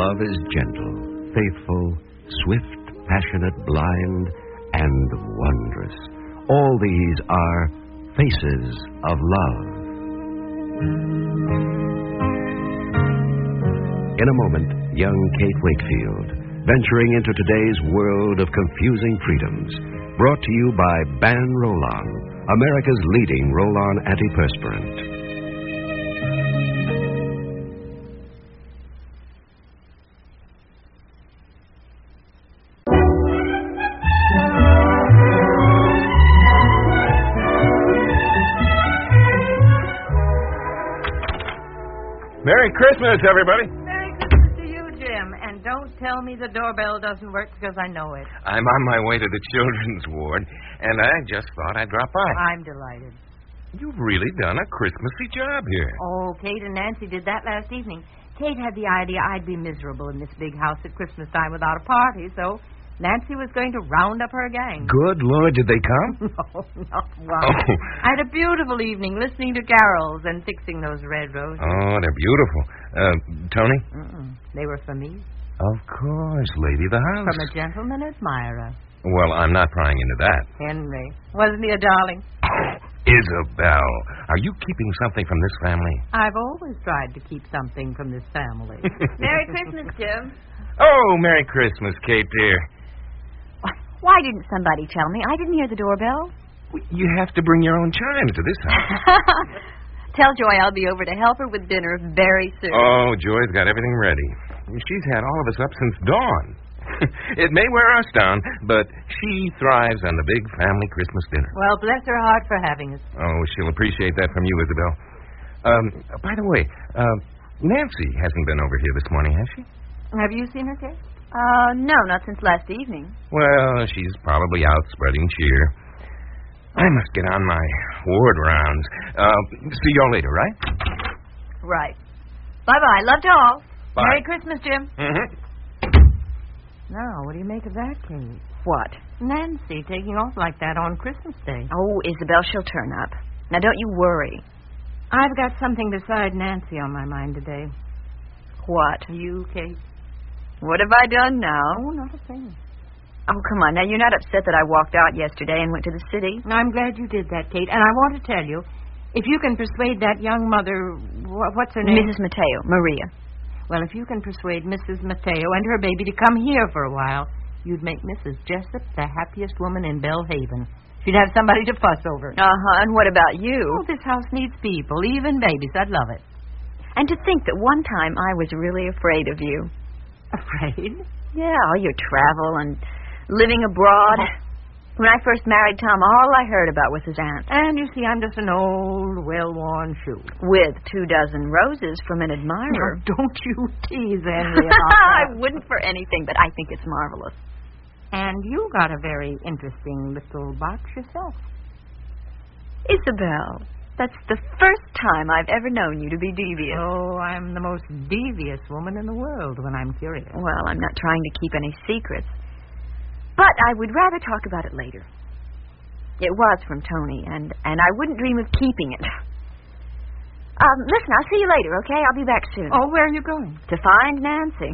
love is gentle, faithful, swift, passionate, blind, and wondrous. All these are faces of love. In a moment, young Kate Wakefield, venturing into today's world of confusing freedoms, brought to you by Ban Roll-On, America's leading roll-on antiperspirant. Merry Christmas, everybody. Merry Christmas to you, Jim. And don't tell me the doorbell doesn't work because I know it. I'm on my way to the children's ward, and I just thought I'd drop by. I'm delighted. You've really done a Christmassy job here. Oh, Kate and Nancy did that last evening. Kate had the idea I'd be miserable in this big house at Christmas time without a party, so Nancy was going to round up her gang. Good Lord, did they come? No, not one. Oh. I had a beautiful evening listening to carols and fixing those red roses. Oh, they're beautiful. Tony? They were for me. Of course, lady of the house. From a gentleman admirer. Well, I'm not prying into that. Henry. Wasn't he a darling? Isabel, are you keeping something from this family? I've always tried to keep something from this family. Merry Christmas, Jim. Oh, Merry Christmas, Kate, dear. Why didn't somebody tell me? I didn't hear the doorbell. You have to bring your own chimes to this house. Tell Joy I'll be over to help her with dinner very soon. Oh, Joy's got everything ready. She's had all of us up since dawn. It may wear us down, but she thrives on the big family Christmas dinner. Well, bless her heart for having us. Oh, she'll appreciate that from you, Isabel. By the way, Nancy hasn't been over here this morning, has she? Have you seen her, Kate? No, not since last evening. Well, she's probably out spreading cheer. I must get on my ward rounds. See y'all later, right? Right. Bye-bye. Love to all. Bye. Merry Christmas, Jim. Mm-hmm. Now, what do you make of that, Kate? What? Nancy taking off like that on Christmas Day. Oh, Isabel, she'll turn up. Now, don't you worry. I've got something beside Nancy on my mind today. What? You, Kate? What have I done now? Oh, not a thing. Oh, come on. Now, you're not upset that I walked out yesterday and went to the city? I'm glad you did that, Kate. And I want to tell you, if you can persuade that young mother... What's her name? Mrs. Mateo. Maria. Well, if you can persuade Mrs. Mateo and her baby to come here for a while, you'd make Mrs. Jessup the happiest woman in Bellhaven. She'd have somebody to fuss over. Uh-huh. And what about you? Oh, this house needs people, even babies. I'd love it. And to think that one time I was really afraid of you. Afraid? Yeah, all your travel and living abroad. When I first married Tom, all I heard about was his aunt. And you see, I'm just an old, well-worn shoe. With 24 roses from an admirer. Now, don't you tease Henry about that. I wouldn't for anything, but I think it's marvelous. And you got a very interesting little box yourself. Isabel, that's the first time I've ever known you to be devious. Oh, I'm the most devious woman in the world when I'm curious. Well, I'm not trying to keep any secrets. But I would rather talk about it later. It was from Tony, and I wouldn't dream of keeping it. Listen, I'll see you later, okay? I'll be back soon. Oh, where are you going? To find Nancy.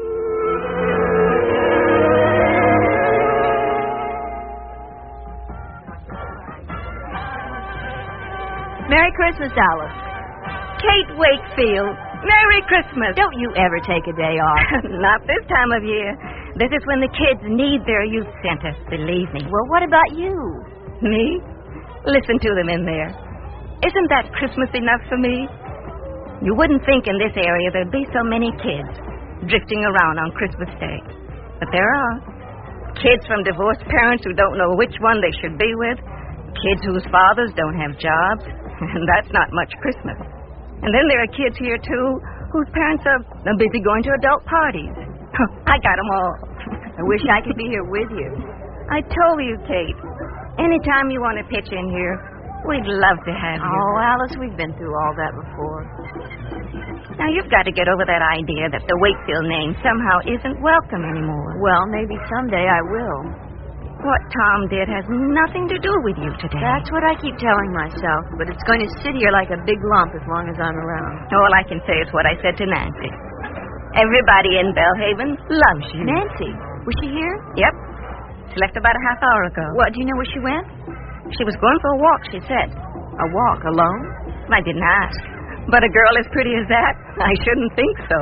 Merry Christmas, Alice. Kate Wakefield. Merry Christmas. Don't you ever take a day off. Not this time of year. This is when the kids need their youth center, believe me. Well, what about you? Me? Listen to them in there. Isn't that Christmas enough for me? You wouldn't think in this area there'd be so many kids drifting around on Christmas Day. But there are. Kids from divorced parents who don't know which one they should be with. Kids whose fathers don't have jobs. And that's not much Christmas. And then there are kids here, too, whose parents are busy going to adult parties. I got them all. I wish I could be here with you. I told you, Kate. Anytime you want to pitch in here, we'd love to have you. Oh, Alice, we've been through all that before. Now, you've got to get over that idea that the Wakefield name somehow isn't welcome anymore. Well, maybe someday I will. What Tom did has nothing to do with you today. That's what I keep telling myself, but it's going to sit here like a big lump as long as I'm around. All I can say is what I said to Nancy. Everybody in Bellhaven loves you. Nancy, was she here? Yep. She left about a half hour ago. What, do you know where she went? She was going for a walk, she said. A walk, alone? I didn't ask. But a girl as pretty as that? I shouldn't think so.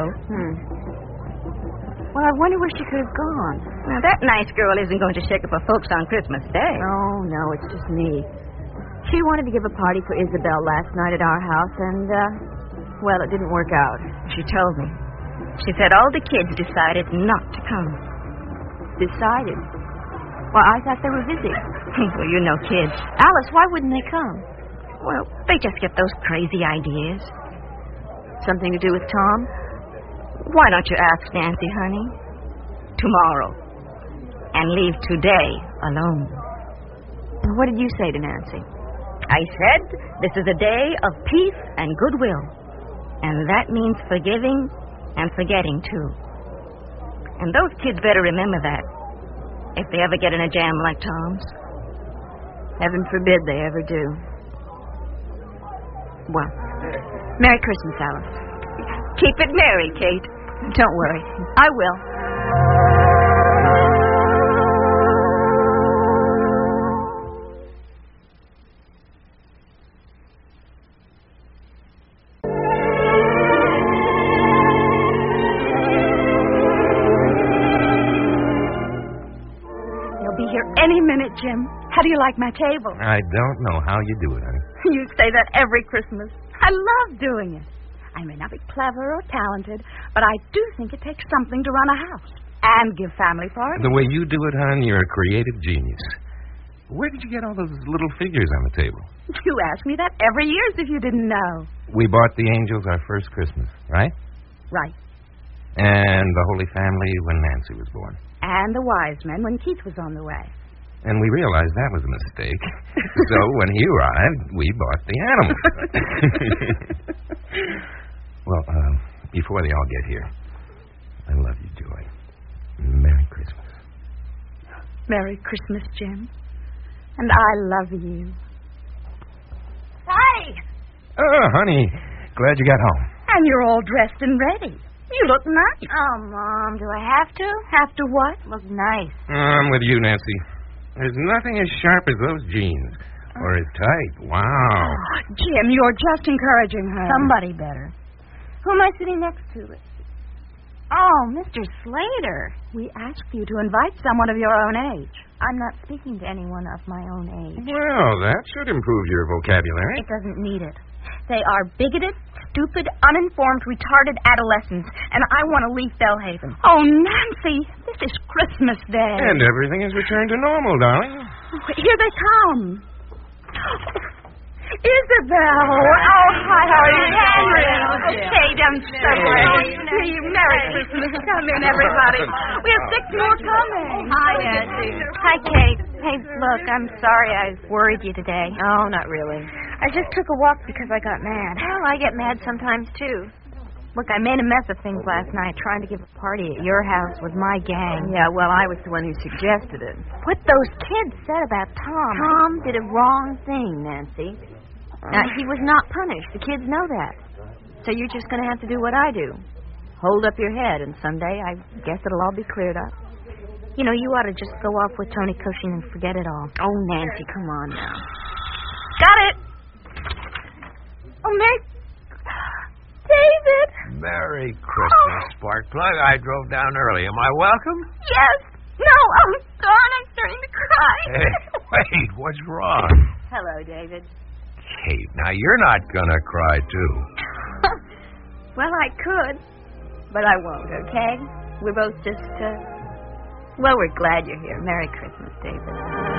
Well, I wonder where she could have gone. Now, that nice girl isn't going to shake up her folks on Christmas Day. Oh, no, it's just me. She wanted to give a party for Isabel last night at our house, and, well, it didn't work out. She told me. She said all the kids decided not to come. Decided? Well, I thought they were busy. Well, you know kids. Alice, why wouldn't they come? Well, they just get those crazy ideas. Something to do with Tom? Why don't you ask Nancy, honey? Tomorrow. And leave today alone. What did you say to Nancy? I said this is a day of peace and goodwill. And that means forgiving and forgetting, too. And those kids better remember that if they ever get in a jam like Tom's. Heaven forbid they ever do. Well, Merry Christmas, Alice. Keep it merry, Kate. Don't worry. I will. Any minute, Jim. How do you like my table? I don't know how you do it, honey. You say that every Christmas. I love doing it. I may not be clever or talented, but I do think it takes something to run a house and give family parties. The way you do it, hon, you're a creative genius. Where did you get all those little figures on the table? You ask me that every year as if you didn't know. We bought the angels our first Christmas, right? Right. And the Holy Family when Nancy was born. And the wise men when Keith was on the way. And we realized that was a mistake. So when he arrived, we bought the animals. Well, before they all get here, I love you, Joy. Merry Christmas. Merry Christmas, Jim. And I love you. Hi! Oh, honey, glad you got home. And you're all dressed and ready. You look nice. Oh, Mom, do I have to? Have to what? Look nice. I'm with you, Nancy. There's nothing as sharp as those jeans. Or as tight. Wow. Oh, Jim, you're just encouraging her. Somebody better. Who am I sitting next to? Oh, Mr. Slater. We asked you to invite someone of your own age. I'm not speaking to anyone of my own age. Well, that should improve your vocabulary. It doesn't need it. They are bigoted, stupid, uninformed, retarded adolescents, and I want to leave Bellhaven. Oh, Nancy, this is Christmas Day. And everything has returned to normal, darling. Oh, here they come. Isabel. Oh, hi, how are you? Henry. Kate, I'm so glad to see you. Merry Christmas. Come in, everybody. We have 6 more coming. Hi, Nancy. Hi, Kate. Hey, look, I'm sorry I worried you today. Oh, not really. I just took a walk because I got mad. Well, I get mad sometimes, too. Look, I made a mess of things last night trying to give a party at your house with my gang. Yeah, well, I was the one who suggested it. What those kids said about Tom. Tom did a wrong thing, Nancy. Now, he was not punished. The kids know that. So you're just going to have to do what I do. Hold up your head, and someday I guess it'll all be cleared up. You know, you ought to just go off with Tony Cushing and forget it all. Oh, Nancy, come on now. Got it! Oh, David! Merry Christmas, Sparkplug. I drove down early. Am I welcome? Yes. No, oh, darn, I'm starting to cry. Hey, wait, what's wrong? Hello, David. Kate, now you're not gonna cry, too. Well, I could, but I won't, okay? We're both just, well, we're glad you're here. Merry Christmas, David.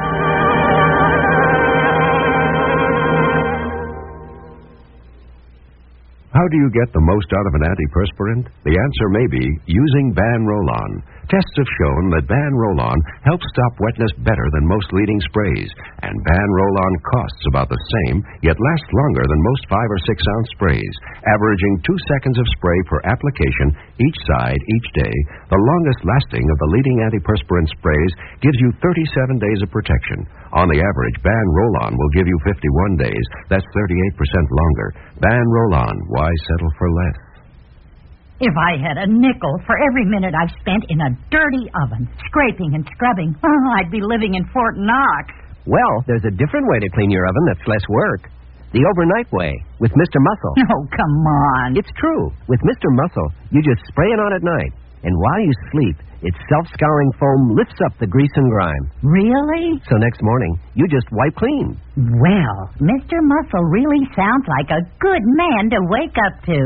How do you get the most out of an antiperspirant? The answer may be using Ban Roll-On. Tests have shown that Ban Roll-On helps stop wetness better than most leading sprays, and Ban Roll-On costs about the same, yet lasts longer than most 5 or 6 ounce sprays, averaging 2 seconds of spray per application each side each day. The longest lasting of the leading antiperspirant sprays gives you 37 days of protection. On the average, Ban Roll-On will give you 51 days. That's 38% longer. Ban Roll-On. Why settle for less? If I had a nickel for every minute I spent in a dirty oven, scraping and scrubbing, I'd be living in Fort Knox. Well, there's a different way to clean your oven that's less work. The overnight way, with Mr. Muscle. Oh, come on. It's true. With Mr. Muscle, you just spray it on at night. And while you sleep, its self-scouring foam lifts up the grease and grime. Really? So next morning, you just wipe clean. Well, Mr. Muscle really sounds like a good man to wake up to.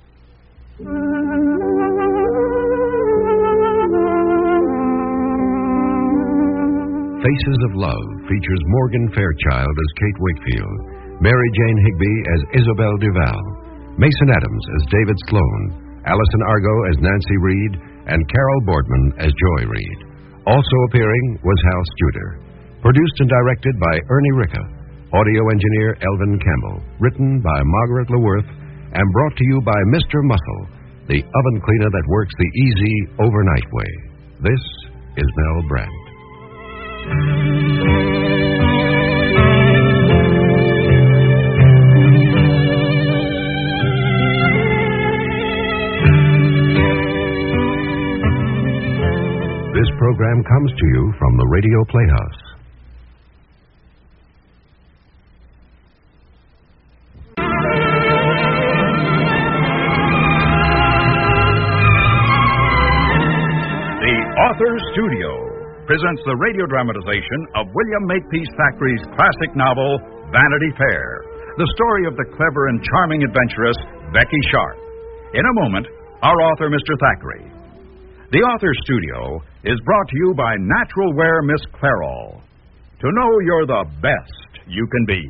Faces of Love features Morgan Fairchild as Kate Wakefield, Mary Jane Higby as Isabel Duval, Mason Adams as David Sloan, Allison Argo as Nancy Reed, and Carol Boardman as Joy Reed. Also appearing was Hal Studer. Produced and directed by Ernie Ricca. Audio engineer Elvin Campbell. Written by Margaret LeWorth and brought to you by Mr. Muscle, the oven cleaner that works the easy overnight way. This is Mel Brandt. This program comes to you from the Radio Playhouse. The Author Studio presents the radio dramatization of William Makepeace Thackeray's classic novel, Vanity Fair, the story of the clever and charming adventuress, Becky Sharp. In a moment, our author, Mr. Thackeray. The Author Studio is brought to you by Natural Wear Miss Clairol. To know you're the best you can be.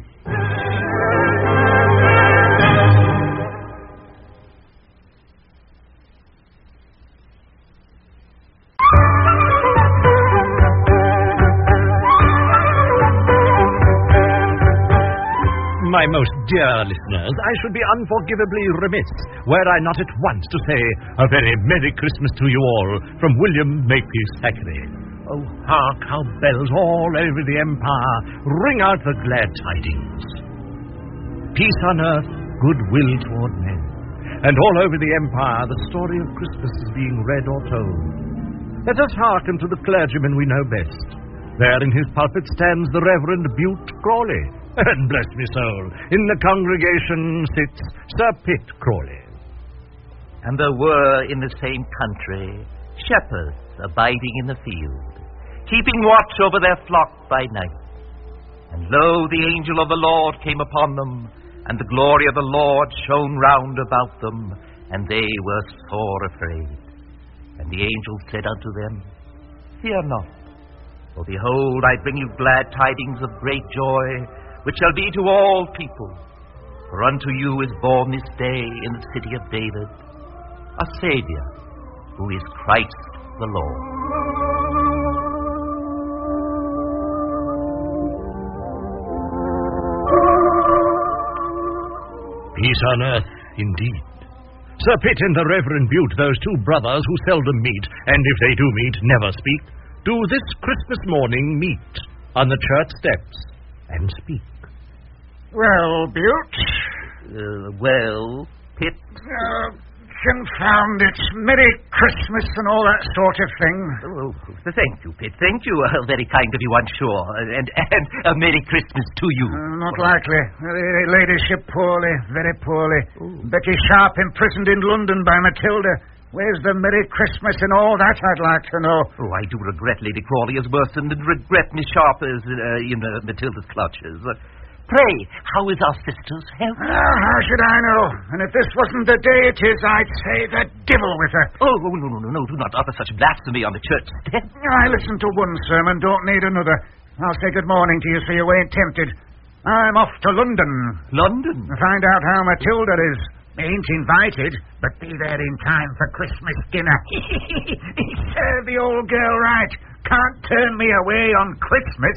My most dear listeners, I should be unforgivably remiss were I not at once to say a very Merry Christmas to you all from William Makepeace Thackeray. Oh, hark how bells all over the empire ring out the glad tidings. Peace on earth, goodwill toward men. And all over the empire the story of Christmas is being read or told. Let us hearken to the clergyman we know best. There in his pulpit stands the Reverend Bute Crawley. And bless me soul, in the congregation sits Sir Pitt Crawley. And there were in the same country shepherds abiding in the field, keeping watch over their flock by night. And lo, the angel of the Lord came upon them, and the glory of the Lord shone round about them, and they were sore afraid. And the angel said unto them, Fear not, for behold, I bring you glad tidings of great joy, which shall be to all people. For unto you is born this day in the city of David a Savior, who is Christ the Lord. Peace on earth, indeed. Sir Pitt and the Reverend Bute, those two brothers who seldom meet, and if they do meet, never speak, do this Christmas morning meet on the church steps and speak. Well, Bute? Well, Pitt? Confound it. Merry Christmas and all that sort of thing. Oh, thank you, Pitt. Thank you. Very kind of you, I'm sure. And a Merry Christmas to you. Not likely. Ladyship poorly, very poorly. Ooh. Becky Sharp imprisoned in London by Matilda. Where's the Merry Christmas and all that, I'd like to know. Oh, I do regret Lady Crawley is worse than regret Miss Sharp is in Matilda's clutches. Pray, how is our sister's health? How should I know? And if this wasn't the day it is, I'd say the devil with her. Oh, no, do not utter such blasphemy on the church step. I listened to one sermon, don't need another. I'll say good morning to you so you ain't tempted. I'm off to London. London? Find out how Matilda is. Ain't invited, but be there in time for Christmas dinner. Serve the old girl right. Can't turn me away on Christmas.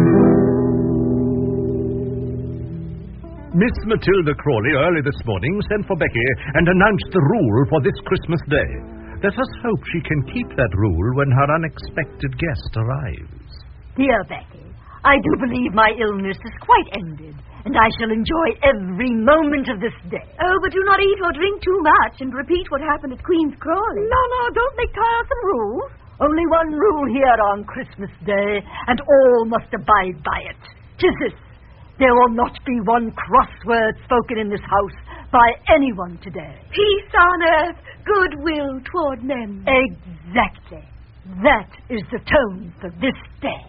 Miss Matilda Crawley early this morning sent for Becky and announced the rule for this Christmas Day. Let us hope she can keep that rule when her unexpected guest arrives. Dear Becky, I do believe my illness is quite ended, and I shall enjoy every moment of this day. Oh, but do not eat or drink too much and repeat what happened at Queen's Crawley. No, don't make tiresome rules. Only one rule here on Christmas Day, and all must abide by it. 'Tis this: there will not be one cross word spoken in this house by anyone today. Peace on earth, goodwill toward men. Exactly. That is the tone for this day.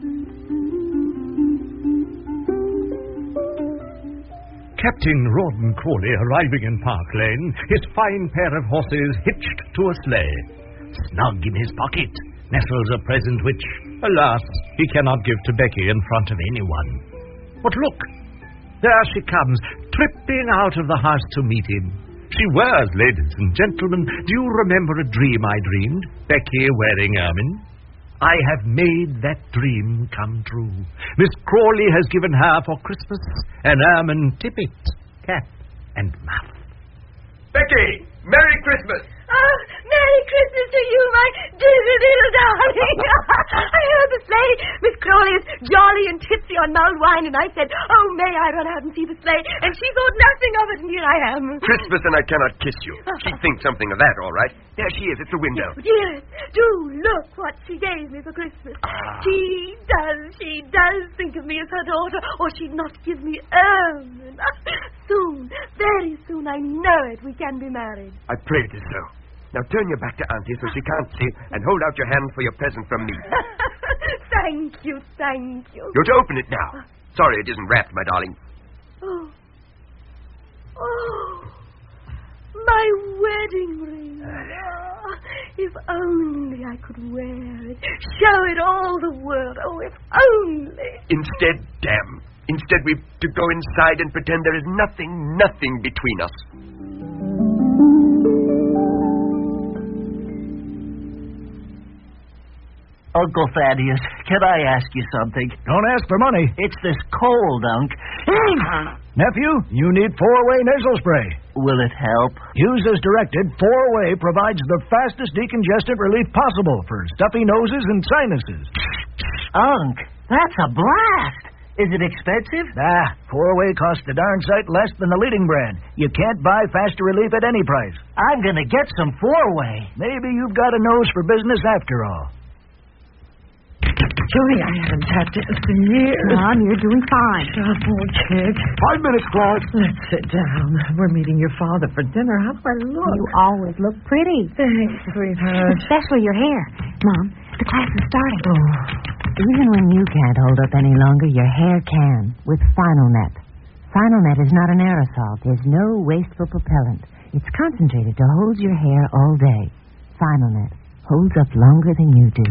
Captain Rawdon Crawley arriving in Park Lane, his fine pair of horses hitched to a sleigh. Snug in his pocket nestles a present which, alas, he cannot give to Becky in front of anyone. But look, there she comes, tripping out of the house to meet him. She wears, ladies and gentlemen, do you remember a dream I dreamed? Becky wearing ermine? I have made that dream come true. Miss Crawley has given her for Christmas an ermine tippet, cap, and muff. Becky, Merry Christmas! Oh, Merry Christmas to you, my dear little darling. I heard the sleigh. Miss Crawley is jolly and tipsy on mulled wine, and I said, oh, may I run out and see the sleigh? And she thought nothing of it, and here I am. Christmas and I cannot kiss you. She thinks something of that, all right. There she is at the window. Yes, do look what she gave me for Christmas. She does think of me as her daughter, or she'd not give me ermine. Soon, very soon, I know it, we can be married. I pray it is so. Now turn your back to Auntie so she can't see, and hold out your hand for your present from me. Thank you. You're to open it now. Sorry it isn't wrapped, my darling. Oh, my wedding ring. Oh, if only I could wear it. Show it all the world. Oh, if only. Instead we've to go inside and pretend there is nothing between us. Uncle Thaddeus, can I ask you something? Don't ask for money. It's this cold, Unc. Nephew, you need 4-way nasal spray. Will it help? Use as directed. 4-way provides the fastest decongestant relief possible for stuffy noses and sinuses. Unc, that's a blast. Is it expensive? 4-way costs a darn sight less than the leading brand. You can't buy faster relief at any price. I'm going to get some 4-way. Maybe you've got a nose for business after all. Joey, I haven't tapped it in years. Mom, you're doing fine. Oh, poor kid. 5 minutes, Claude. Let's sit down. We're meeting your father for dinner. How do I look? You always look pretty. Thanks, sweetheart. Especially your hair. Mom, the class is starting. Oh. Even when you can't hold up any longer, your hair can with Final-Net. Final-Net is not an aerosol. There's no wasteful propellant. It's concentrated to hold your hair all day. Final-Net holds up longer than you do.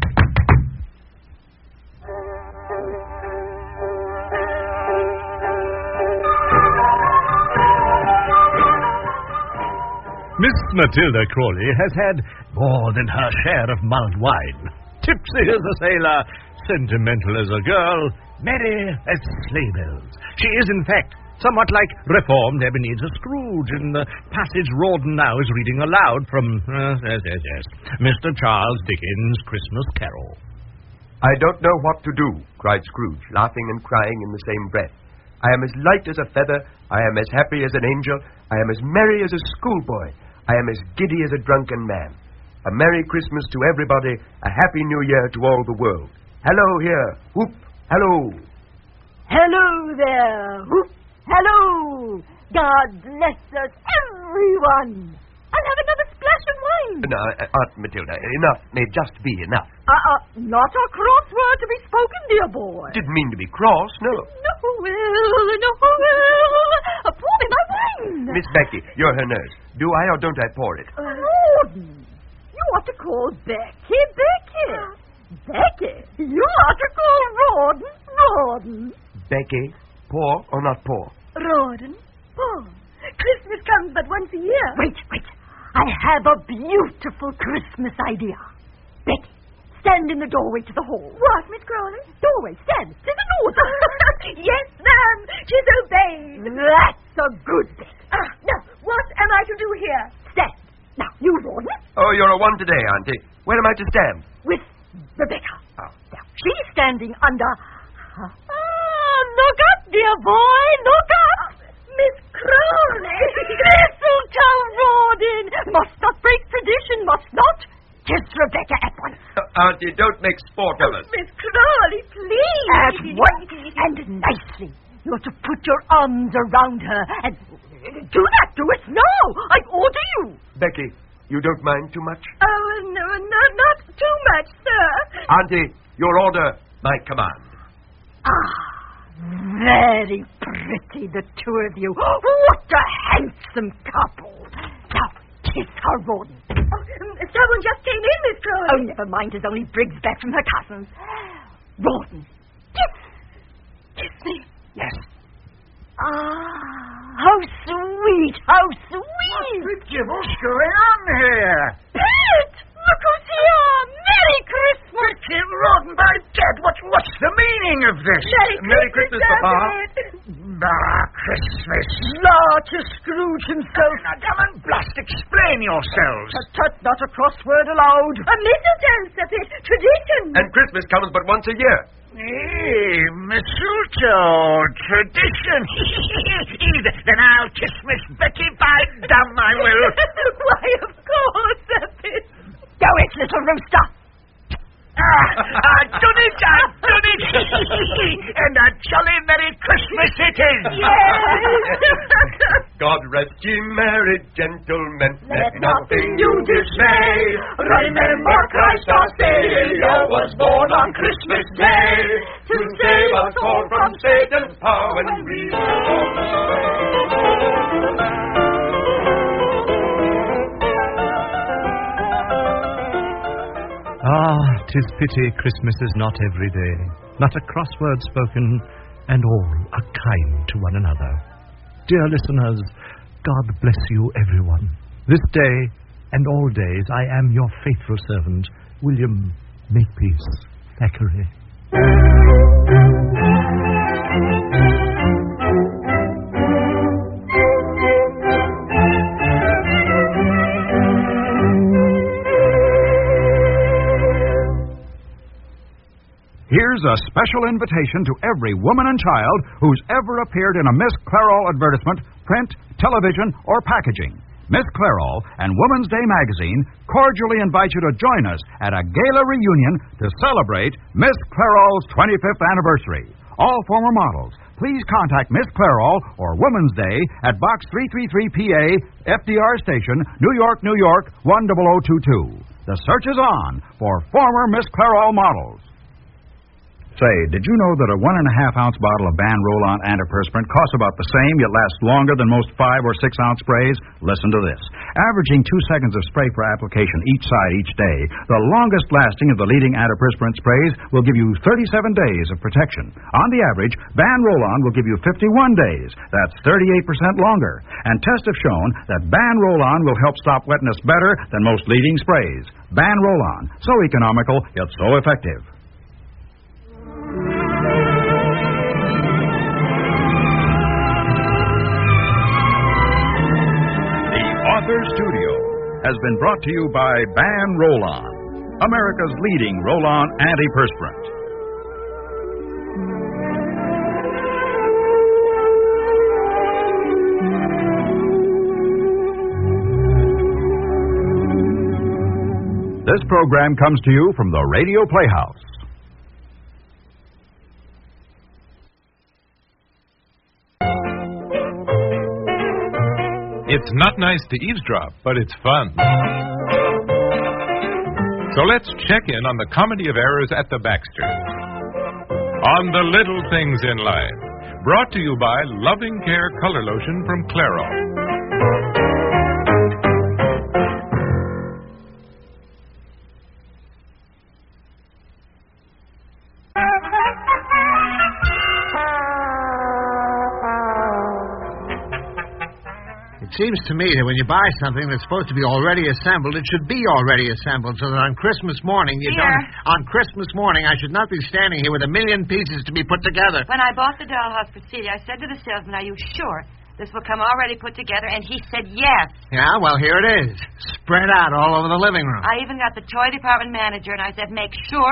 Miss Matilda Crawley has had more than her share of mulled wine. Tipsy as a sailor, sentimental as a girl, merry as sleigh bells. She is, in fact, somewhat like reformed Ebenezer Scrooge in the passage Rawdon now is reading aloud from, Mr. Charles Dickens' Christmas Carol. I don't know what to do, cried Scrooge, laughing and crying in the same breath. I am as light as a feather, I am as happy as an angel, I am as merry as a schoolboy, I am as giddy as a drunken man. A Merry Christmas to everybody, a Happy New Year to all the world. Hello here, whoop, hello. Hello there, whoop, hello. God bless us, everyone. I'll have another splash of wine. No, Aunt Matilda, enough may just be enough. Not a cross word to be spoken, dear boy. Didn't mean to be cross, no. No, Will. Pour me my wine. Miss Becky, you're her nurse. Do I or don't I pour it? Rawdon. You ought to call Becky. Becky, you ought to call Rawdon. Becky, pour or not pour? Rawdon, pour. Christmas comes but once a year. Wait. I have a beautiful Christmas idea. Becky, stand in the doorway to the hall. What, Miss Crawley? Doorway, stand. To the north. Yes, ma'am. She's obeyed. That's a good thing. Now, what am I to do here? Stand. Now, you, Rawdon. Oh, you're a one today, Auntie. Where am I to stand? With Rebecca. Oh. Now, she's standing under... look up dear boy. Look up. Miss Crowley. Mistletoe, Rawdon. Must not break tradition, must not. Kiss Rebecca at once. Auntie, don't make sport of us. Miss Crowley, please. At once and nicely. You're to put your arms around her and... Do that, do it now. I order you. Becky, you don't mind too much? Oh, no, not too much, sir. Auntie, your order, my command. Very pretty, the two of you. What a handsome couple. Now, kiss her, Rawdon. Someone just came in, Miss Crowley. Oh, never mind. It's only Briggs back from her cousins. Rawdon, kiss me. Yes. How sweet, how sweet. What the devil's going on here? Pete, look who's here. Merry Christmas. Tim Rawdon, by dad, what's the meaning of this? Merry Christmas, Papa. Christmas. Large Scrooge himself. Now, come and blast, explain yourselves. Tut, not a crossword allowed. A mistletoe, Sir Pitt. Tradition. And Christmas comes but once a year. Hey, mistletoe, tradition. Then I'll kiss Miss Becky, by damn I will. Why, of course, Sir Pitt. Go it, little rooster. I've done it. And a jolly Merry Christmas it is. Yes. God rest ye merry gentlemen, let nothing you dismay. Remember Christ our Savior was born on Christmas Day to save us all from Satan's power and "'Tis pity Christmas is not every day, not a crossword spoken, and all are kind to one another. Dear listeners, God bless you, everyone. This day and all days I am your faithful servant, William Makepeace Thackeray." Here's a special invitation to every woman and child who's ever appeared in a Miss Clairol advertisement, print, television, or packaging. Miss Clairol and Woman's Day magazine cordially invite you to join us at a gala reunion to celebrate Miss Clairol's 25th anniversary. All former models, please contact Miss Clairol or Woman's Day at Box 333 PA, FDR Station, New York, New York, 10022. The search is on for former Miss Clairol models. Say, did you know that a 1.5-ounce bottle of Ban Roll-On antiperspirant costs about the same, yet lasts longer than most 5 or 6-ounce sprays? Listen to this. Averaging 2 seconds of spray per application each side each day, the longest lasting of the leading antiperspirant sprays will give you 37 days of protection. On the average, Ban Roll-On will give you 51 days. That's 38% longer. And tests have shown that Ban Roll-On will help stop wetness better than most leading sprays. Ban Roll-On, so economical, yet so effective. Author Studio has been brought to you by Ban Roll-On, America's leading roll-on antiperspirant. This program comes to you from the Radio Playhouse. It's not nice to eavesdrop, but it's fun. So let's check in on the comedy of errors at the Baxters. On the little things in life. Brought to you by Loving Care Color Lotion from Clairol. It seems to me that when you buy something that's supposed to be already assembled, it should be already assembled, so that on Christmas morning On Christmas morning, I should not be standing here with 1 million pieces to be put together. When I bought the dollhouse for Celia, I said to the salesman, "Are you sure this will come already put together?" And he said yes. Yeah, well, here it is, spread out all over the living room. I even got the toy department manager, and I said, "Make sure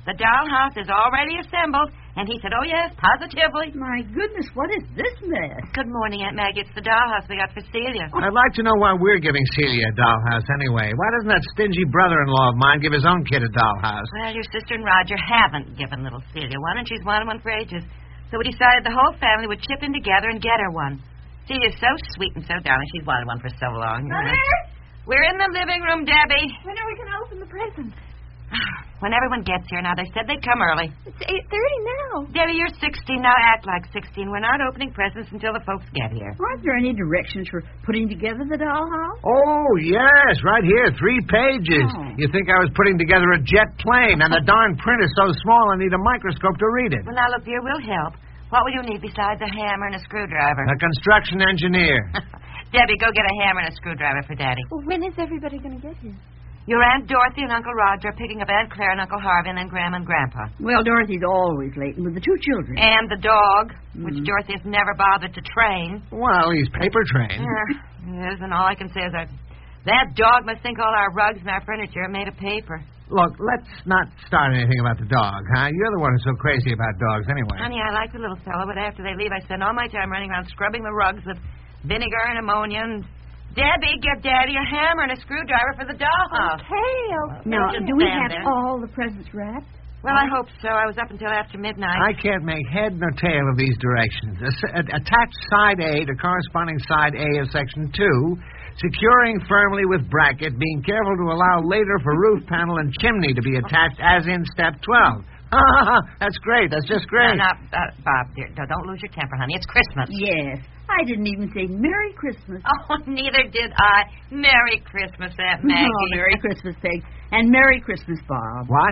The dollhouse is already assembled. And he said, oh, yes, positively. My goodness, what is this mess? Good morning, Aunt Maggie. It's the dollhouse we got for Celia. I'd like to know why we're giving Celia a dollhouse anyway. Why doesn't that stingy brother-in-law of mine give his own kid a dollhouse? Well, your sister and Roger haven't given little Celia one, and she's wanted one for ages. So we decided the whole family would chip in together and get her one. Celia's so sweet and so darling. She's wanted one for so long. Mother? We're in the living room, Debbie. When are we going to open the presents? When everyone gets here. Now, they said they'd come early. It's 8:30 now. Debbie, you're 16. Now act like 16. We're not opening presents until the folks get here. Aren't there any directions for putting together the dollhouse? Oh, yes, right here, 3 pages. Oh. You think I was putting together a jet plane, and the darn print is so small I need a microscope to read it. Well, now, look, dear, we'll help. What will you need besides a hammer and a screwdriver? A construction engineer. Debbie, go get a hammer and a screwdriver for Daddy. Well, when is everybody going to get here? Your Aunt Dorothy and Uncle Roger are picking up Aunt Claire and Uncle Harvey and then Grandma and Grandpa. Well, Dorothy's always late with the 2 children. And the dog, which Dorothy has never bothered to train. Well, he's paper trained. Yes, and all I can say is that dog must think all our rugs and our furniture are made of paper. Look, let's not start anything about the dog, huh? You're the one who's so crazy about dogs anyway. Honey, I like the little fellow, but after they leave, I spend all my time running around scrubbing the rugs with vinegar and ammonia and... Debbie, get Daddy a hammer and a screwdriver for the dollhouse. Okay. Now, do we have all the presents wrapped? Well, I hope so. I was up until after midnight. I can't make head nor tail of these directions. Attach side A to corresponding side A of section 2, securing firmly with bracket, being careful to allow later for roof panel and chimney to be attached as in step 12. That's great. That's just great. Now, Bob, dear, don't lose your temper, honey. It's Christmas. Yes. I didn't even say Merry Christmas. Oh, neither did I. Merry Christmas, Aunt Maggie. Oh, Merry Christmas, Peg. And Merry Christmas, Bob. What?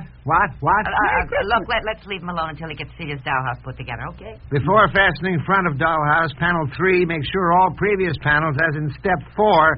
Look, let's leave him alone until he gets Celia's dollhouse put together, okay? Before fastening front of dollhouse, panel 3, make sure all previous panels, as in step 4...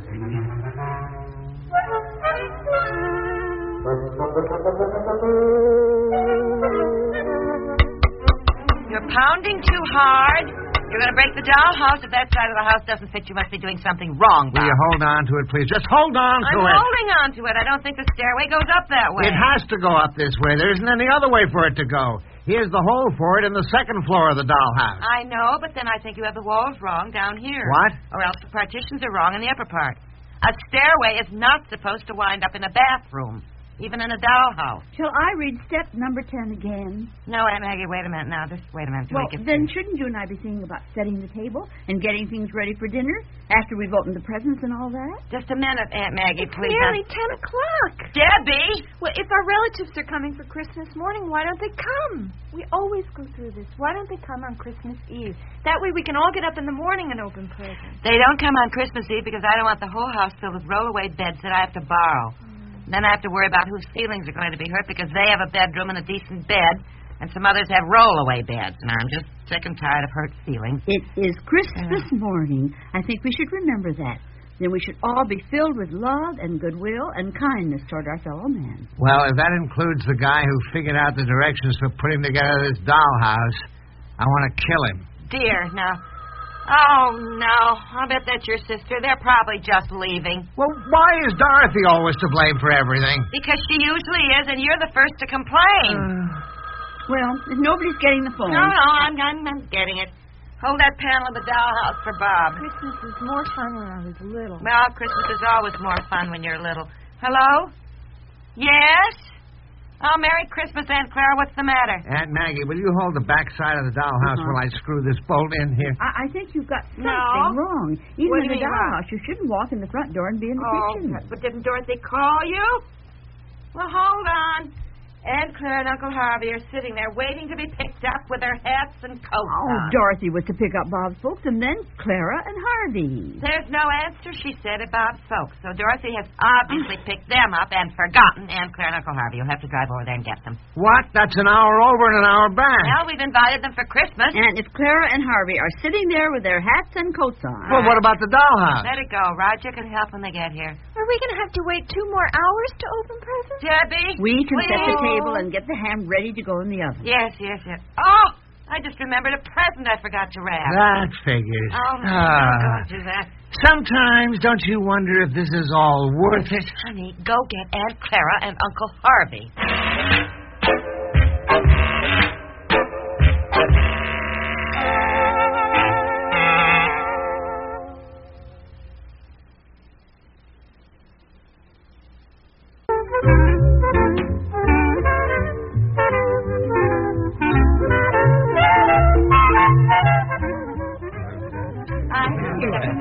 You're pounding too hard. You're going to break the dollhouse. If that side of the house doesn't fit, you must be doing something wrong, Bob. Will you hold on to it, please? Just hold on to it. I'm holding on to it. I don't think the stairway goes up that way. It has to go up this way. There isn't any other way for it to go. Here's the hole for it in the second floor of the dollhouse. I know, but then I think you have the walls wrong down here. What? Or else the partitions are wrong in the upper part. A stairway is not supposed to wind up in a bathroom, even in a dollhouse. Shall I read step number 10 again? No, Aunt Maggie, wait a minute now. Just wait a minute. Well, then shouldn't you and I be thinking about setting the table and getting things ready for dinner after we've opened the presents and all that? Just a minute, Aunt Maggie, It's please. nearly 10 o'clock. Debbie! Well, if our relatives are coming for Christmas morning, why don't they come? We always go through this. Why don't they come on Christmas Eve? That way we can all get up in the morning and open presents. They don't come on Christmas Eve because I don't want the whole house filled with rollaway beds that I have to borrow. Then I have to worry about whose feelings are going to be hurt because they have a bedroom and a decent bed, and some others have rollaway beds. And I'm just sick and tired of hurt feelings. It is Christmas morning. I think we should remember that. Then we should all be filled with love and goodwill and kindness toward our fellow man. Well, if that includes the guy who figured out the directions for putting together this dollhouse, I want to kill him. Dear, now... Oh, no. I'll bet that's your sister. They're probably just leaving. Well, why is Dorothy always to blame for everything? Because she usually is, and you're the first to complain. Well, if nobody's getting the phone... No, I'm getting it. Hold that panel of the dollhouse for Bob. Christmas is more fun when I was little. Well, Christmas is always more fun when you're little. Hello? Yes? Oh, Merry Christmas, Aunt Clara. What's the matter? Aunt Maggie, will you hold the back side of the dollhouse while I screw this bolt in here? I think you've got something wrong. Even What do in you the mean dollhouse, you shouldn't walk in the front door and be in the kitchen. But didn't Dorothy call you? Well, hold on. Aunt Clara and Uncle Harvey are sitting there waiting to be picked up with their hats and coats on. Dorothy was to pick up Bob's folks and then Clara and Harvey. There's no answer, she said, about folks. So Dorothy has obviously picked them up and forgotten Aunt Clara and Uncle Harvey. You'll have to drive over there and get them. What? That's an hour over and an hour back. Well, we've invited them for Christmas. And if Clara and Harvey are sitting there with their hats and coats on... Well, what about the dollhouse? Let it go. Roger can help when they get here. Are we going to have to wait 2 more hours to open presents? Debbie! We can set the table and get the ham ready to go in the oven. Yes. Oh, I just remembered a present I forgot to wrap. That figures. Oh, no, don't do that. Sometimes don't you wonder if this is all worth it? Honey, go get Aunt Clara and Uncle Harvey.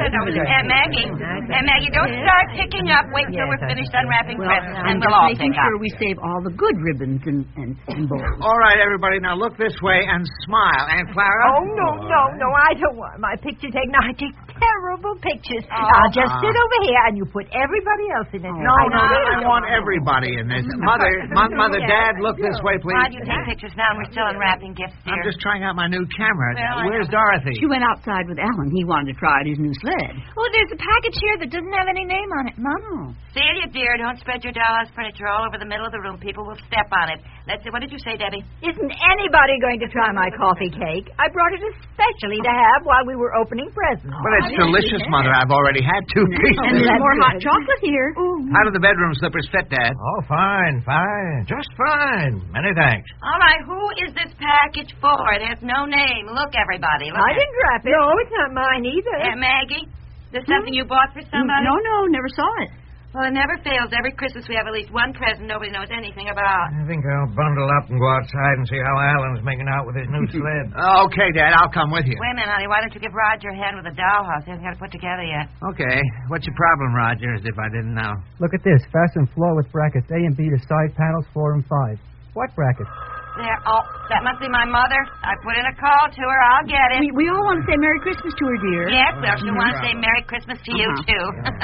Maggie, don't start picking up. Wait till we're finished unwrapping presents, and we'll all pick making up. sure we save all the good ribbons and bows. All right, everybody, now look this way and smile. Aunt Clara? Oh, no, I don't want my picture taken. I take terrible pictures. Oh, I'll just sit over here and you put everybody else in it. No, I want everybody in this. Mother, Dad, look this way, please. Why do you take pictures now? We're still unwrapping gifts, dear. I'm just trying out my new camera. Well, Where's Dorothy? She went outside with Alan. He wanted to try out his new sled. Oh, there's a package here that doesn't have any name on it, Mom. Celia, dear, don't spread your dollhouse furniture all over the middle of the room. People will step on it. What did you say, Debbie? Isn't anybody going to try my coffee cake? I brought it especially to have while we were opening presents. Well, it's delicious, Mother. I've already had 2 pieces. And there's more hot chocolate here. How do the bedroom slippers fit, Dad? Oh, fine. Just fine. Many thanks. All right, who is this package for? It has no name. Look, everybody. Look I didn't wrap it. No, it's not mine either. Aunt Maggie, this something you bought for somebody? No, never saw it. Well, it never fails. Every Christmas we have at least one present nobody knows anything about. I think I'll bundle up and go outside and see how Alan's making out with his new sled. Okay, Dad, I'll come with you. Wait a minute, honey. Why don't you give Roger a hand with the dollhouse? He hasn't got it put together yet. Okay. What's your problem, Roger, as if I didn't know? Look at this. Fasten floor with brackets A and B to side panels 4 and 5. What brackets? There. Oh, that must be my mother. I put in a call to her. I'll get it. We all want to say Merry Christmas to her, dear. Yes, well, she wants to say Merry Christmas to you, too.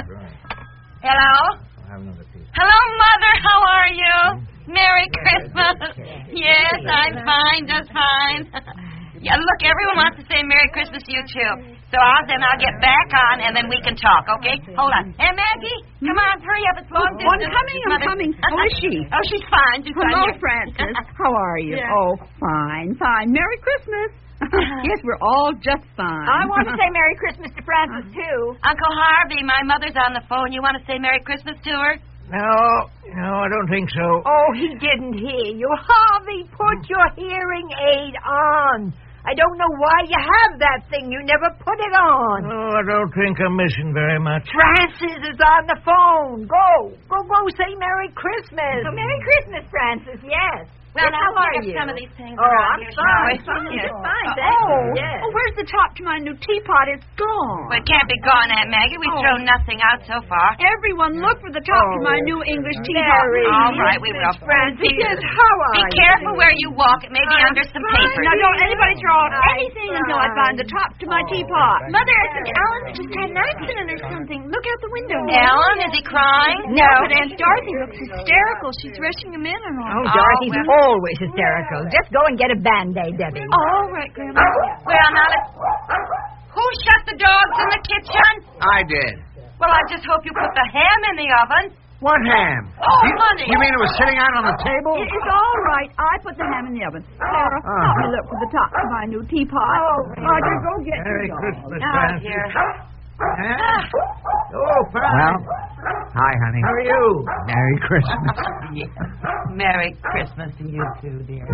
Hello? Hello, Mother. How are you? Merry Christmas. Yes, I'm fine, just fine. Yeah, look, everyone wants to say Merry Christmas to you, too. So I'll get back on, and then we can talk, okay? Hold on. Hey, Maggie, come on, hurry up. It's long distance. I'm coming. How is she? Oh, she's fine. Hello, Francis. How are you? Yeah. Oh, fine. Merry Christmas. Yes, we're all just fine. I want to say Merry Christmas to Francis, too. Uncle Harvey, my mother's on the phone. You want to say Merry Christmas to her? No, I don't think so. Oh, he didn't hear you. Harvey, put your hearing aid on. I don't know why you have that thing. You never put it on. Oh, I don't think I'm missing very much. Francis is on the phone. Go, say Merry Christmas. Merry Christmas, Francis, yes. Well, how now, are pick you? up some of these things. I'm here, fine. shall we? Yes. Fine, Yes. Oh, where's the top to my new teapot? It's gone. Well, it can't be gone, Aunt Maggie. We've thrown nothing out so far. Everyone look for the top to my new English teapot. All right, we will. Francis, yes, how are Be you? careful where you walk. It may be under some paper. Now, don't anybody throw out anything until I find the top to my teapot. Mother, I think Alan's just had an accident or something. Look out the window. Alan, is he crying? No, but Aunt Dorothy looks hysterical. She's rushing him in and all. Oh, Dorothy's always hysterical. Just go and get a Band-Aid, Debbie. All right, Grandma. Well, now, who shut the dogs in the kitchen? I did. Well, I just hope you put the ham in the oven. What ham? Oh, honey. You mean it was sitting out on the table? It's all right. I put the ham in the oven. Sarah, help me look for the top to my new teapot. Oh, Roger, go get Merry your dog. Christmas, Oh, Francis. dear. Oh, fine. Well, hi, honey. How are you? Merry Christmas. Merry Christmas to you, too, dear.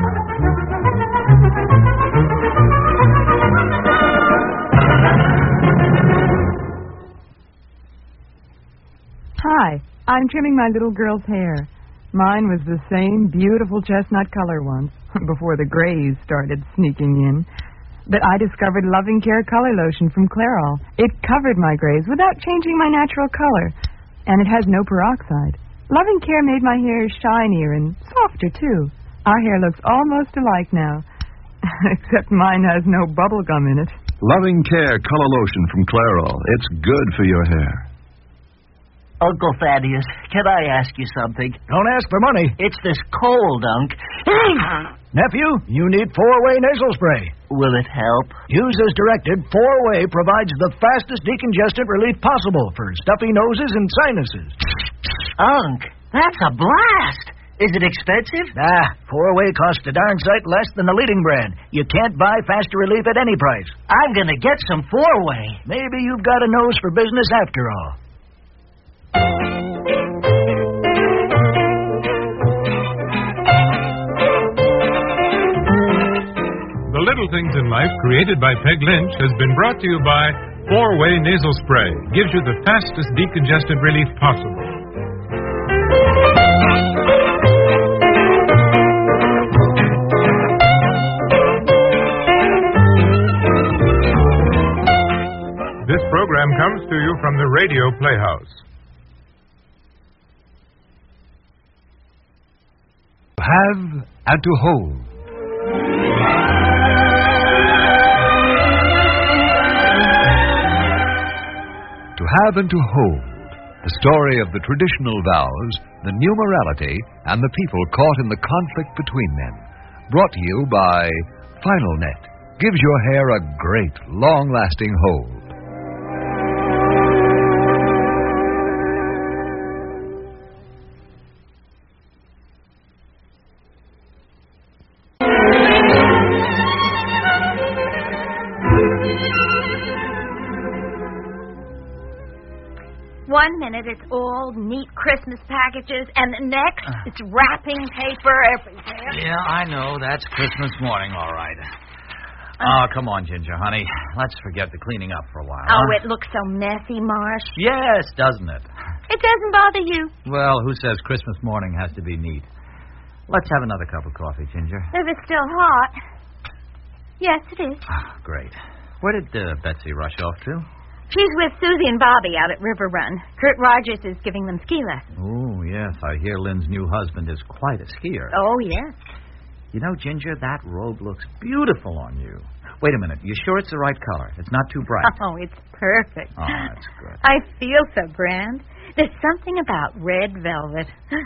Hi, I'm trimming my little girl's hair. Mine was the same beautiful chestnut color once, before the grays started sneaking in. But I discovered Loving Care Color Lotion from Clairol. It covered my grays without changing my natural color, and it has no peroxide. Loving Care made my hair shinier and softer, too. Our hair looks almost alike now, except mine has no bubble gum in it. Loving Care Color Lotion from Clairol. It's good for your hair. Uncle Thaddeus, can I ask you something? Don't ask for money. It's this cold, Unc. Nephew, you need 4-way nasal spray. Will it help? Use as directed. 4-way provides the fastest decongestant relief possible for stuffy noses and sinuses. Unc, that's a blast. Is it expensive? 4-way costs a darn sight less than the leading brand. You can't buy faster relief at any price. I'm going to get some 4-way. Maybe you've got a nose for business after all. The Little Things in Life, created by Peg Lynch, has been brought to you by 4-Way Nasal Spray. Gives you the fastest decongestant relief possible. This program comes to you from the Radio Playhouse. To have and to hold. To have and to hold. The story of the traditional vows, the new morality, and the people caught in the conflict between them. Brought to you by Final Net. Gives your hair a great, long-lasting hold. One minute it's all neat Christmas packages, and the next it's wrapping paper everywhere. Yeah, I know. That's Christmas morning, all right. Oh, come on, Ginger, honey. Let's forget the cleaning up for a while. Oh, it looks so messy, Marsh. Yes, doesn't it? It doesn't bother you. Well, who says Christmas morning has to be neat? Let's have another cup of coffee, Ginger. If it's still hot. Yes, it is. Great. Where did Betsy rush off to? She's with Susie and Bobby out at River Run. Kurt Rogers is giving them ski lessons. Oh, yes. I hear Lynn's new husband is quite a skier. Oh, yes. You know, Ginger, that robe looks beautiful on you. Wait a minute. You sure it's the right color? It's not too bright. Oh, it's perfect. Oh, that's good. I feel so grand. There's something about red velvet.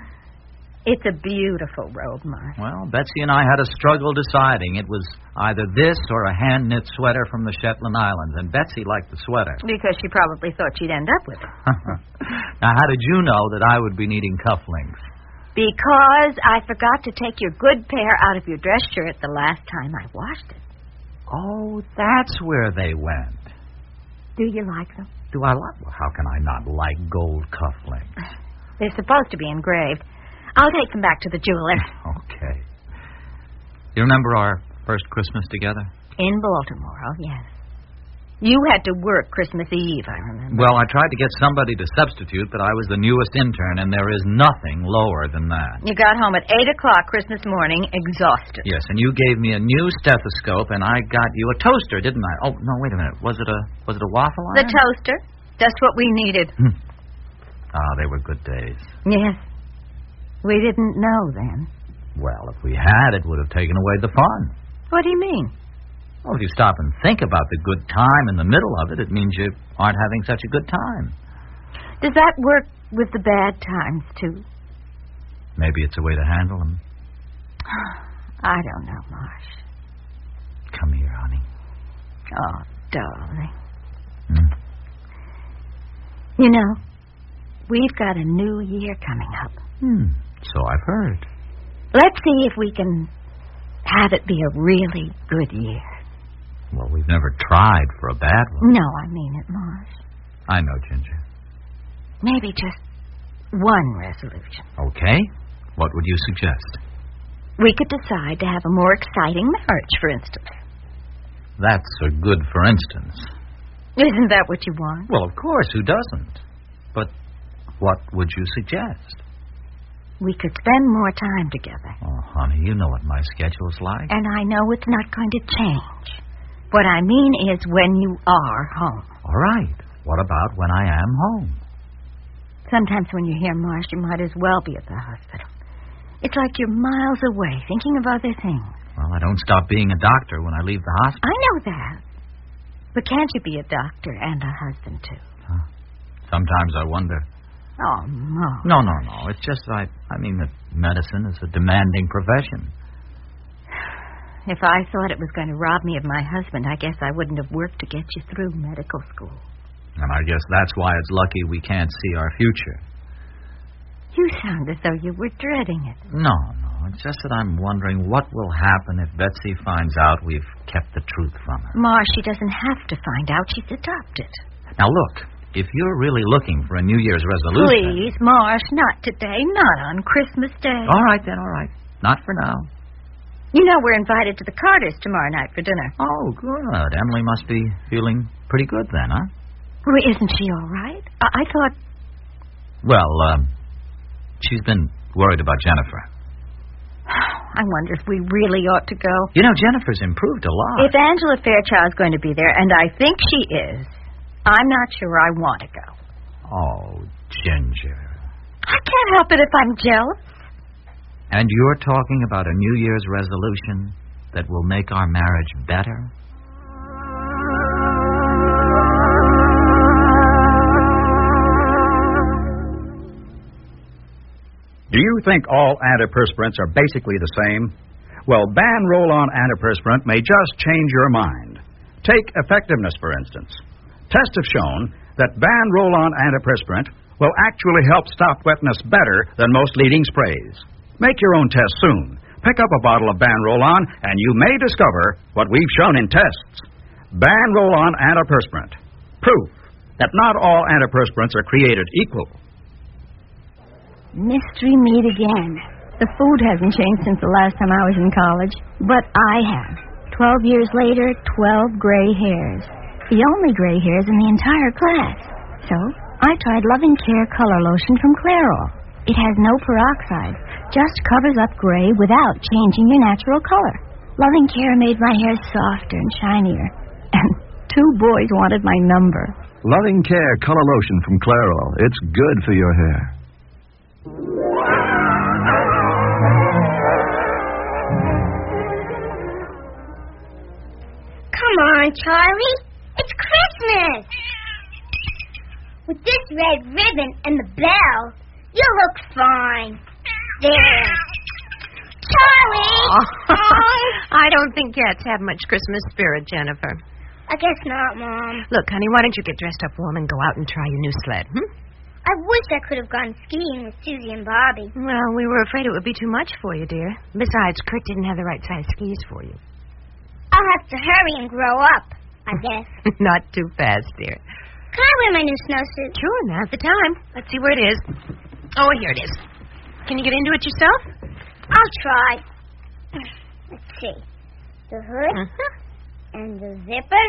It's a beautiful robe, Marsh. Well, Betsy and I had a struggle deciding. It was either this or a hand-knit sweater from the Shetland Islands, and Betsy liked the sweater. Because she probably thought she'd end up with it. Now, how did you know that I would be needing cufflinks? Because I forgot to take your good pair out of your dress shirt the last time I washed it. Oh, that's where they went. Do you like them? Do I like them? How can I not like gold cufflinks? They're supposed to be engraved. I'll take them back to the jeweler. Okay. You remember our first Christmas together? In Baltimore, oh, yes. You had to work Christmas Eve, I remember. Well, I tried to get somebody to substitute, but I was the newest intern, and there is nothing lower than that. You got home at 8 o'clock Christmas morning, exhausted. Yes, and you gave me a new stethoscope, and I got you a toaster, didn't I? Oh, no, wait a minute. Was it a waffle iron? The toaster. Just what we needed. They were good days. Yes. We didn't know then. Well, if we had, it would have taken away the fun. What do you mean? Well, if you stop and think about the good time in the middle of it, it means you aren't having such a good time. Does that work with the bad times, too? Maybe it's a way to handle them. I don't know, Marsh. Come here, honey. Oh, darling. You know, we've got a new year coming up. So I've heard. Let's see if we can have it be a really good year. Well, we've never tried for a bad one. No, I mean it, Marsh. I know, Ginger. Maybe just one resolution. Okay. What would you suggest? We could decide to have a more exciting marriage, for instance. That's a good for instance. Isn't that what you want? Well, of course. Who doesn't? But what would you suggest? We could spend more time together. Oh, honey, you know what my schedule's like. And I know it's not going to change. What I mean is when you are home. All right. What about when I am home? Sometimes when you're here, Marsh, you might as well be at the hospital. It's like you're miles away, thinking of other things. Well, I don't stop being a doctor when I leave the hospital. I know that. But can't you be a doctor and a husband, too? Sometimes I wonder. Oh, no. No. It's just I mean that medicine is a demanding profession. If I thought it was going to rob me of my husband, I guess I wouldn't have worked to get you through medical school. And I guess that's why it's lucky we can't see our future. You sound as though you were dreading it. No. It's just that I'm wondering what will happen if Betsy finds out we've kept the truth from her. Marsh, she doesn't have to find out. She's adopted. Now, look. If you're really looking for a New Year's resolution... Please, Marsh, not today. Not on Christmas Day. All right, then, all right. Not for now. You know we're invited to the Carters tomorrow night for dinner. Oh, good. Emily must be feeling pretty good then, huh? Well, isn't she all right? I thought... Well, she's been worried about Jennifer. I wonder if we really ought to go. You know, Jennifer's improved a lot. If Angela Fairchild's going to be there, and I think she is, I'm not sure I want to go. Oh, Ginger. I can't help it if I'm jealous. And you're talking about a New Year's resolution that will make our marriage better? Do you think all antiperspirants are basically the same? Well, Ban Roll-On antiperspirant may just change your mind. Take effectiveness, for instance. Tests have shown that Ban Roll-On antiperspirant will actually help stop wetness better than most leading sprays. Make your own test soon. Pick up a bottle of Ban Roll-On, and you may discover what we've shown in tests. Ban Roll-On antiperspirant. Proof that not all antiperspirants are created equal. Mystery meat again. The food hasn't changed since the last time I was in college, but I have. 12 years later, 12 gray hairs. The only gray hairs in the entire class. So, I tried Loving Care Color Lotion from Clairol. It has no peroxide, just covers up gray without changing your natural color. Loving Care made my hair softer and shinier. And 2 boys wanted my number. Loving Care Color Lotion from Clairol. It's good for your hair. Come on, Charlie. It's Christmas. With this red ribbon and the bell, you look fine. There. Charlie! I don't think cats have much Christmas spirit, Jennifer. I guess not, Mom. Look, honey, why don't you get dressed up warm and go out and try your new sled, I wish I could have gone skiing with Susie and Bobby. Well, we were afraid it would be too much for you, dear. Besides, Crick didn't have the right size skis for you. I'll have to hurry and grow up, I guess. Not too fast, dear. Can I wear my new snowsuit? Sure, now's the time. Let's see where it is. Oh, here it is. Can you get into it yourself? I'll try. Let's see. The hood and the zipper.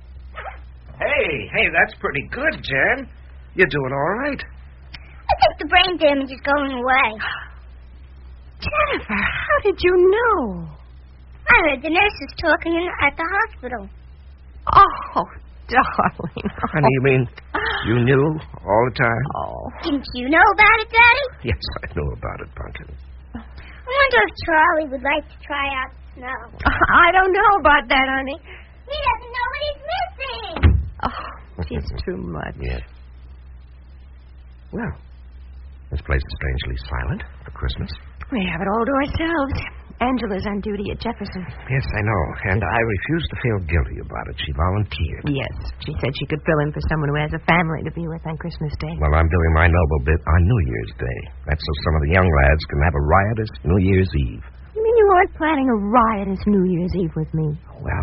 Hey, that's pretty good, Jen. You're doing all right. I think the brain damage is going away. Jennifer, how did you know? I heard the nurses talking at the hospital. Oh, darling. Honey, you mean you knew all the time? Oh. Didn't you know about it, Daddy? Yes, I know about it, Pumpkin. I wonder if Charlie would like to try out the snow. I don't know about that, honey. He doesn't know what he's missing. Oh, he's too much. Yeah. Well, this place is strangely silent for Christmas. We have it all to ourselves. Angela's on duty at Jefferson. Yes, I know, and I refuse to feel guilty about it. She volunteered. Yes, she said she could fill in for someone who has a family to be with on Christmas Day. Well, I'm doing my noble bit on New Year's Day. That's so some of the young lads can have a riotous New Year's Eve. You mean you aren't planning a riotous New Year's Eve with me? Well,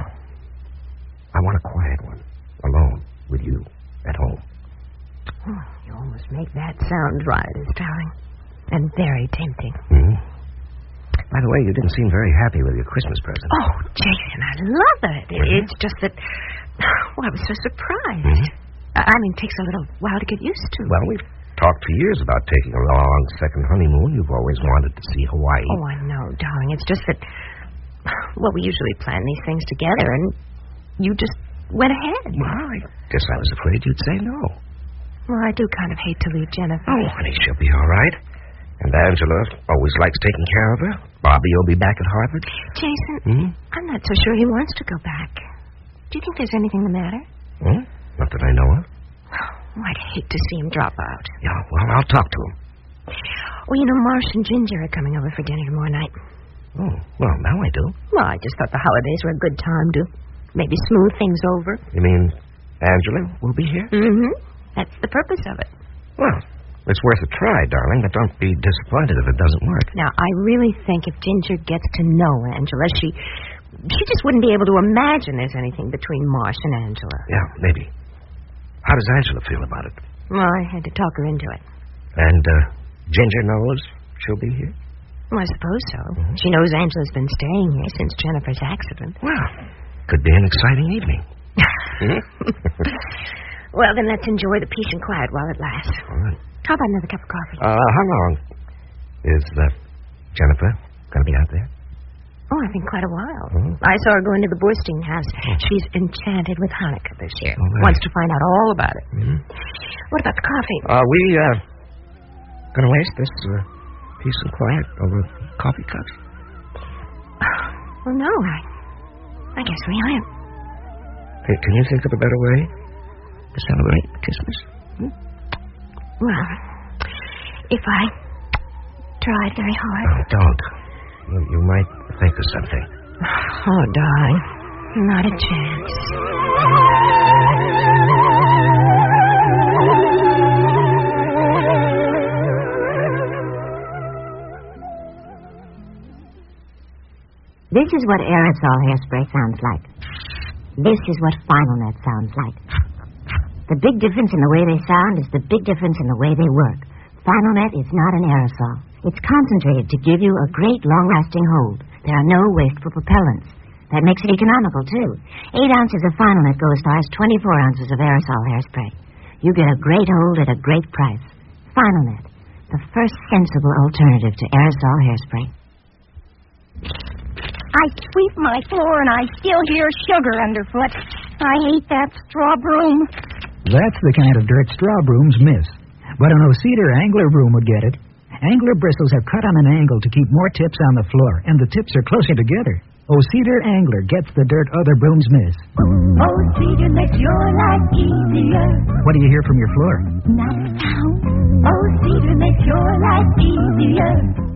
I want a quiet one, alone, with you, at home. Oh, you almost make that sound riotous, darling. And very tempting. Mm-hmm. By the way, you didn't seem very happy with your Christmas present. Oh, Jason, I love it. It's just that, I was so surprised. I mean, it takes a little while to get used to. Well, we've talked for years about taking a long second honeymoon. You've always wanted to see Hawaii. Oh, I know, darling. It's just that, well, we usually plan these things together, and you just went ahead. Well, I guess I was afraid you'd say no. Well, I do kind of hate to leave Jennifer. Oh, honey, she'll be all right. And Angela always likes taking care of her. Bobby will be back at Harvard. Jason, I'm not so sure he wants to go back. Do you think there's anything the matter? Not that I know of. Oh, I'd hate to see him drop out. Yeah, well, I'll talk to him. Well, you know, Marsh and Ginger are coming over for dinner tomorrow night. Oh, well, now I do. Well, I just thought the holidays were a good time to maybe smooth things over. You mean Angela will be here? That's the purpose of it. Well, it's worth a try, darling, but don't be disappointed if it doesn't work. Now, I really think if Ginger gets to know Angela, she just wouldn't be able to imagine there's anything between Marsh and Angela. Yeah, maybe. How does Angela feel about it? Well, I had to talk her into it. And Ginger knows she'll be here? Well, I suppose so. She knows Angela's been staying here since Jennifer's accident. Well, could be an exciting evening. Well, then let's enjoy the peace and quiet while it lasts. All right. How about another cup of coffee? How long is Jennifer going to be out there? Oh, I think quite a while. I saw her go into the Borstein house. She's enchanted with Hanukkah this year. Wants to find out all about it. What about the coffee? We gonna waste this peace and quiet over coffee cups? Well, no, I guess we aren't. Hey, can you think of a better way to celebrate Christmas? Well, if I tried very hard. Oh, don't. You might think of something. Oh, darling, not a chance. This is what aerosol hairspray sounds like. This is what Final Net sounds like. The big difference in the way they sound is the big difference in the way they work. Final Net is not an aerosol. It's concentrated to give you a great long-lasting hold. There are no wasteful propellants. That makes it economical, too. 8 ounces of Final Net go as far as 24 ounces of aerosol hairspray. You get a great hold at a great price. Final Net, the first sensible alternative to aerosol hairspray. I sweep my floor and I still hear sugar underfoot. I hate that straw broom. That's the kind of dirt straw brooms miss. But an O-Cedar angler broom would get it. Angler bristles are cut on an angle to keep more tips on the floor, and the tips are closer together. O-Cedar angler gets the dirt other brooms miss. O-Cedar makes your life easier. What do you hear from your floor? Not a sound. O-Cedar makes your life easier.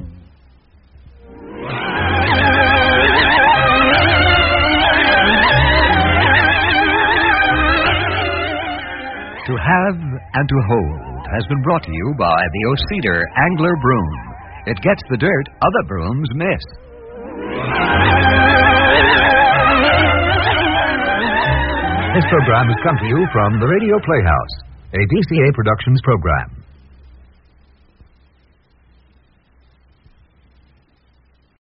To have and to hold has been brought to you by the O-Cedar Angler Broom. It gets the dirt other brooms miss. This program has come to you from the Radio Playhouse, a DCA Productions program.